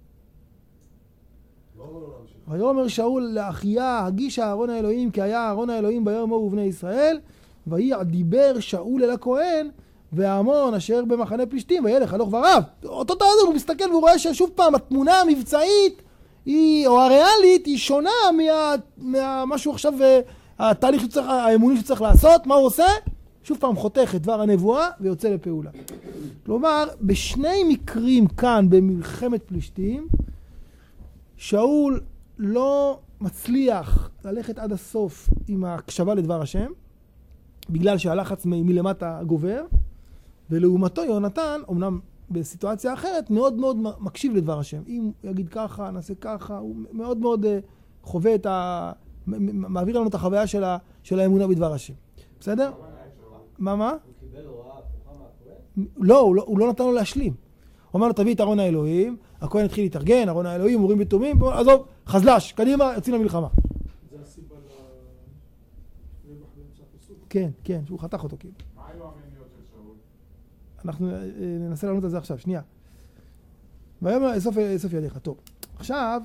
ויאמר שאול לאחיה, הגיש אהרון האלוהים, כי היה אהרון האלוהים ביום ההוא ובני ישראל, דיבר שאול אל הכהן, והעמון אשר במחנה פלישתים, וילך הלוך ורב. אותו תאזר, הוא מסתכל והוא רואה ששוב פעם התמונה המבצעית, או הריאלית, היא שונה מהמשהו עכשיו, התהליך שצריך, האמוני שצריך לעשות. מה הוא עושה? שוב פעם חותך את דבר הנבואה ויוצא לפעולה. כלומר, בשני מקרים כאן במלחמת פלישתים, שאול לא מצליח ללכת עד הסוף עם ההקשבה לדבר השם, בגלל שהלחץ מלמטה גובר, ולעומתו יונתן, אמנם בסיטואציה אחרת, מאוד מאוד מקשיב לדבר השם. אם הוא יגיד ככה, נעשה ככה, הוא מאוד מאוד חווה את מעביר לנו את החוויה של האמונה בדבר השם. בסדר? מה? הוא קיבל הוראה הפוכה מהכהן? לא, הוא לא נתן לו להשלים. הוא אמר לו, תביא את ארון האלוהים, הכהן התחיל להתארגן, ארון האלוהים, אורים ותומים, עזוב, חזלש, קדימה, יוצאים למלחמה. זה הסיבה לרווח באמצע הפסוק. כן, כן, שהוא חתך אותו כאילו. מה היו המיניות של שאול? אנחנו ננסה לענות על זה עכשיו, שנייה. ויאמר אסוף ידיך. טוב, עכשיו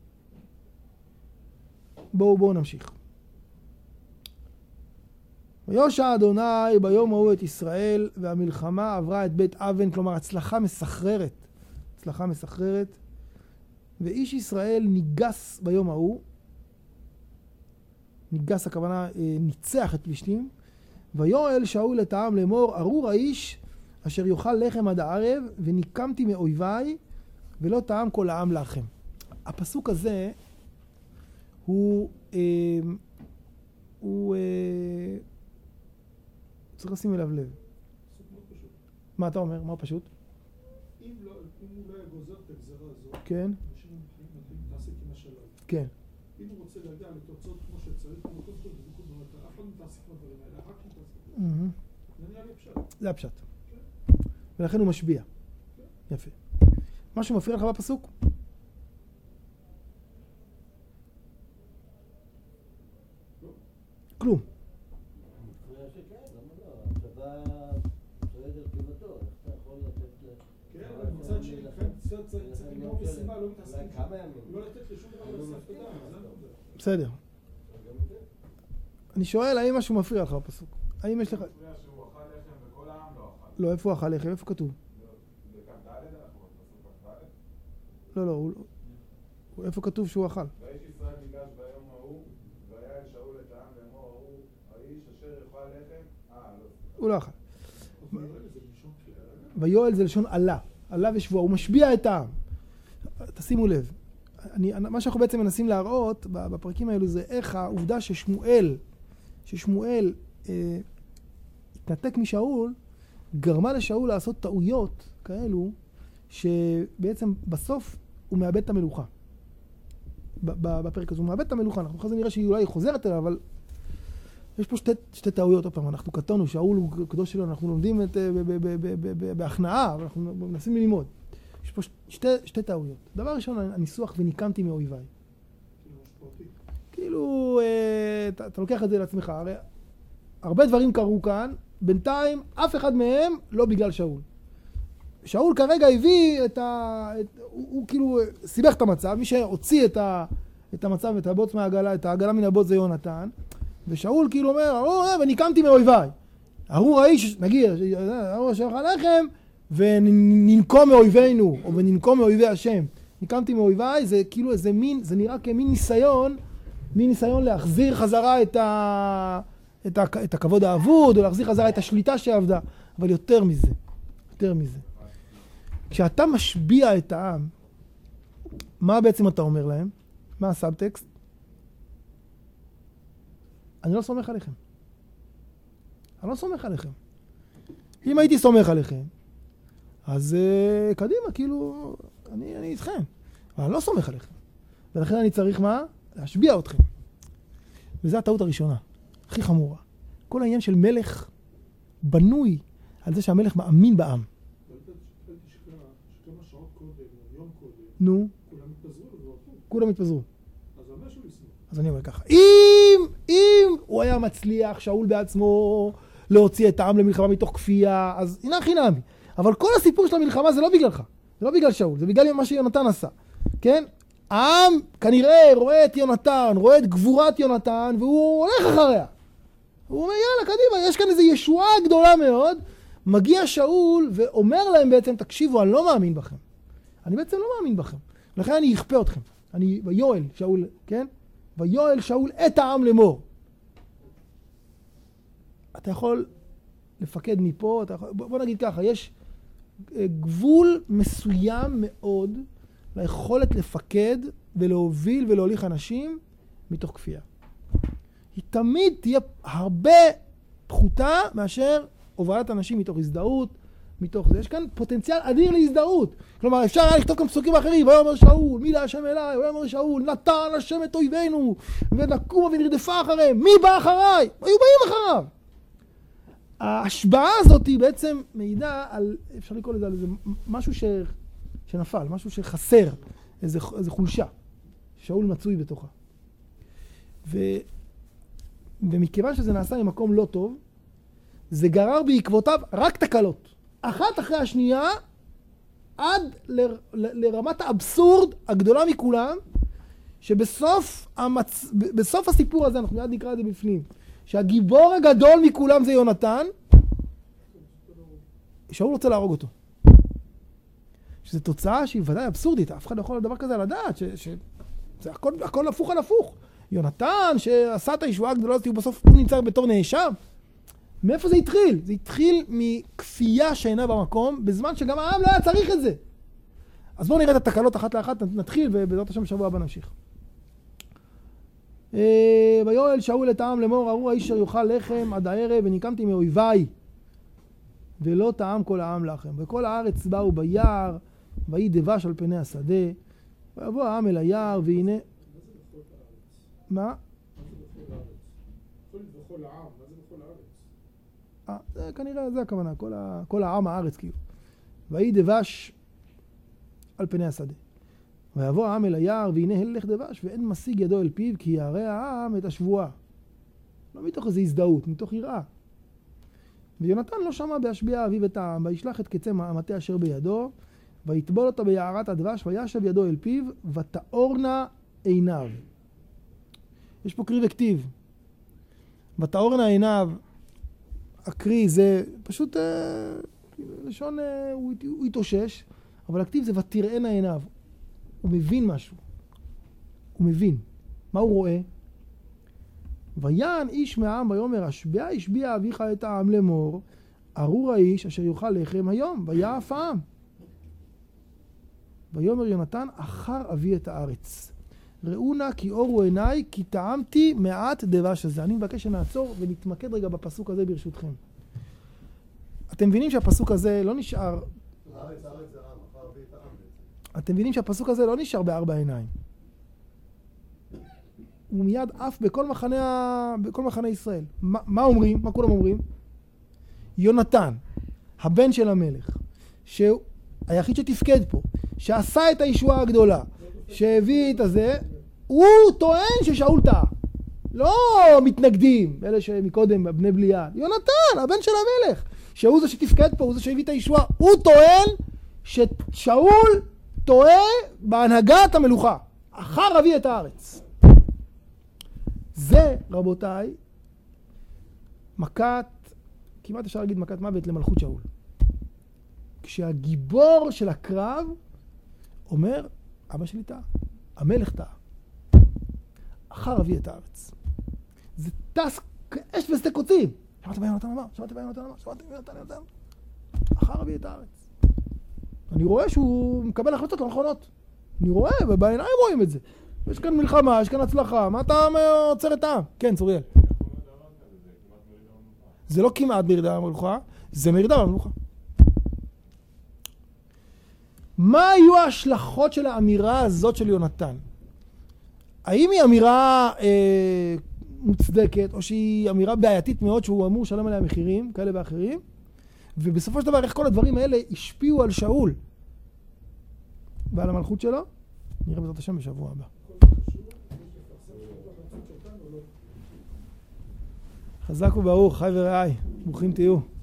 בואו נמשיך. ויושע אדוני ביום ההוא את ישראל, והמלחמה עברה את בית אבן, כלומר הצלחה מסחררת, ואיש ישראל ניגס ביום ההוא, ניגס הכוונה ניצח את פלישתים, ויואל שאול את העם לאמור, ארור האיש אשר יאכל לחם עד הערב, וניקמתי מאויביי, ולא טעם כל העם לחם. הפסוק הזה הוא צריך לשים אליו לב. פסוק מאוד פשוט. מה אתה אומר? מה פשוט? אם הוא לא היה גוזר את הגזרה הזאת, כן, אנשים מתחילים להתעסק עם השלב. כן, אם הוא רוצה להגיע לתוצאות כמו שצריך, הוא קודם כל בדיקות במטרה, אף אחד לא מתעסק בדברים האלה, רק מתעסק. זה נראה לי פשט. זה הפשט. ולכן הוא משביע. יפה. משהו מפריע לך בפסוק? כלום. מפריע שכן, למה לא? הצבא שואד על קיבתו, איך אתה יכול לתת כן, אבל מצד שני, צריך לגמור משימה, לא מתעסק. אולי כמה ימים. לא לתת לשום דבר לסף את הדם, זה הנקודה. בסדר. אני שואל, האם משהו מפריע לך בפסוק? האם יש לך... מפריע שהוא אכל לחם וכל העם לא אכל. לא, איפה הוא אכל לחם? איפה כתוב? בכף ד' אנחנו בפסוק כף ד'. לא, איפה כתוב שהוא אכל? ואיש ישראל ניגש ביום ההוא, והיה אל שאול את העם לאמור, ההוא האיש אשר יאכל לחם, לא. הוא לא אכל. ויואל זה מלשון כלל. ויואל זה לשון עלה. עלה ושבוע. הוא משביע את העם. תשימו לב. מה שאנחנו בעצם מנסים להראות בפרקים האלו זה איך העובדה ששמואל התנתק משאול, גרמה לשאול לעשות טעויות כאלו, שבעצם בסוף הוא מאבד את המלוכה. בפרק הזה הוא מאבד את המלוכה. אנחנו אחרי זה נראה שהיא אולי חוזרת אליו, אבל יש פה שתי טעויות. עוד פעם, אנחנו קטנו, שאול הוא קדוש שלו, אנחנו לומדים בהכנעה, אבל אנחנו מנסים ללמוד. יש פה שתי טעויות. דבר ראשון, הניסוח וניקמתי מאויביי. כאילו, אתה לוקח את זה לעצמך. הרי הרבה דברים קרו כאן, בינתיים אף אחד מהם לא בגלל שאול. שאול כרגע הביא הוא כאילו סיבך את המצב, מי שהוציא את המצב ואת הבוץ מהעגלה, את העגלה מן הבוץ זה יונתן, ושאול כאילו אומר, וניקמתי מאויביי. ארור האיש, נגיד, ארור אשר אכל לחם, וננקום מאויבינו, או וננקום מאויבי השם. ניקמתי מאויביי, זה כאילו איזה מין, זה נראה כמין ניסיון להחזיר חזרה את הכבוד האבוד, או להחזיר חזרה את השליטה שעבדה. אבל יותר מזה. כשאתה משביע את העם, מה בעצם אתה אומר להם? מה הסאבטקסט? אני לא סומך עליכם. אם הייתי סומך עליכם, אז קדימה, כאילו, אני איתכם. אבל אני לא סומך עליכם. ולכן אני צריך מה? להשביע אתכם. וזו הטעות הראשונה, הכי חמורה. כל העניין של מלך בנוי על זה שהמלך מאמין בעם. שכמה שעות קודם, או יום קודם, נו, כולם התפזרו. אז אז המשהו לסמוך. אז אני אומר ככה, אם הוא היה מצליח, שאול בעצמו, להוציא את העם למלחמה מתוך כפייה, אז הנה הכי נעמי. אבל כל הסיפור של המלחמה זה לא בגללך, זה לא בגלל שאול, זה בגלל מה שיונתן עשה. כן? העם כנראה רואה את יונתן, רואה את גבורת יונתן, והוא הולך אחריה. הוא אומר, יאללה, קדימה, יש כאן איזו ישועה גדולה מאוד. מגיע שאול ואומר להם בעצם, תקשיבו, אני לא מאמין בכם. אני בעצם לא מאמין בכם. לכן אני אכפה אתכם. ויואל, שאול, כן? ויואל שאול את העם לאמור. אתה יכול לפקד מפה, בוא נגיד ככה, יש גבול מסוים מאוד ליכולת לפקד ולהוביל ולהוליך אנשים מתוך כפייה. היא תמיד תהיה הרבה פחותה מאשר הובלת אנשים מתוך הזדהות, מתוך זה. יש כאן פוטנציאל אדיר להזדהות. כלומר, אפשר היה לכתוב כאן פסוקים אחרים, ויאמר שאול, מי להשם אליי, ויאמר שאול, נתן השם את אויבינו, ונקום ונרדפה אחריהם, מי בא אחריי? היו באים אחריו. ההשבעה הזאת היא בעצם מעידה על, אפשר לקרוא לזה, על איזה משהו שנפל, משהו שחסר, איזה חולשה, שאול מצוי בתוכה. ומכיוון שזה נעשה ממקום לא טוב, זה גרר בעקבותיו רק תקלות. אחת אחרי השנייה, עד לרמת האבסורד הגדולה מכולם, שבסוף הסיפור הזה, אנחנו מיד נקרא את זה בפנים, שהגיבור הגדול מכולם זה יונתן, שאול רוצה להרוג אותו. שזו תוצאה שהיא ודאי אבסורדית, אף אחד לא יכול לדבר כזה על הדעת, שזה הכל הפוך על הפוך. יונתן שעשה את הישועה הגדולה הזאת, ובסוף הוא נמצא בתור נאשם. מאיפה זה התחיל? זה התחיל מכפייה שאינה במקום, בזמן שגם העם לא היה צריך את זה. אז בואו נראה את התקלות אחת לאחת, נתחיל, ובעזרת השם בשבוע הבא נמשיך. ויואל שאול את העם לאמור, ארור האיש אשר יאכל לחם עד הערב, ונקמתי מאויביי, ולא טעם כל העם לחם. וכל הארץ באו ביער, ויהי דבש על פני השדה, ויבוא העם אל היער, והנה... מה? מה זה בכל העם? מה זה בכל הארץ? זה כנראה, זה הכוונה, כל העם הארץ כאילו. ויהי דבש על פני השדה. ויבוא העם אל היער, והנה הלך דבש, ואין משיג ידו אל פיו, כי ירא העם את השבועה. לא מתוך איזו הזדהות, מתוך יראה. ויונתן לא שמע בהשביע אביו את העם, וישלח את קצה המטה אשר בידו, ויטבול אותו ביערת הדבש, וישב ידו אל פיו, ותאורנה עיניו. יש פה קריא וכתיב. ותאורנה עיניו, הקריא זה פשוט לשון, הוא התאושש, אבל הכתיב זה ותראינה עיניו. הוא מבין משהו. הוא מבין. מה הוא רואה? ויען איש מהעם ויאמר, השביע אביך את העם לאמור, ארור האיש אשר יאכל לחם היום, ויעף העם. ויאמר יונתן, אחר אבי את הארץ. ראו נא כי אורו עיניי, כי טעמתי מעט דבש הזה. אני מבקש שנעצור ונתמקד רגע בפסוק הזה ברשותכם. אתם מבינים שהפסוק הזה לא נשאר... הארץ זה עם, אחר אבי את העם. אתם מבינים שהפסוק הזה לא נשאר בארבע עיניים. הוא מיד אף בכל מחנה ישראל. מה אומרים? מה כולם אומרים? יונתן, הבן של המלך, שהוא היחיד שתפקד פה, שעשה את הישועה הגדולה, שהביא את הזה, הוא טוען ששאול טעה. לא מתנגדים, אלה שמקודם בני בליעל. יונתן, הבן של המלך, שהוא זה שתפקד פה, הוא זה שהביא את הישועה. הוא טוען ששאול טועה בהנהגת המלוכה. אחר אבי את הארץ. זה, רבותיי, כמעט אפשר להגיד מכת מוות למלכות שאול. כשהגיבור של הקרב אומר, אבא שלי טעה, המלך טעה, אחר אבי את הארץ. זה טס כאש ושדה קוצים. שמעת מה יונתן אמר? אחר אבי את הארץ. אני רואה שהוא מקבל החלטות לא נכונות. אני רואה, ובעיניים רואים את זה. יש כאן מלחמה, יש כאן הצלחה. מה אתה עוצר את העם? כן, צוריאל. זה לא כמעט מרידה במלוכה, זה מרידה במלוכה. מה היו ההשלכות של האמירה הזאת של יונתן? האם היא אמירה מוצדקת, או שהיא אמירה בעייתית מאוד שהוא אמור לשלם עליה מחירים כאלה ואחרים? ובסופו של דבר, איך כל הדברים האלה השפיעו על שאול ועל המלכות שלו? נראה בעזרת השם בשבוע הבא. חזק וברוך, חי ורעי, ברוכים תהיו.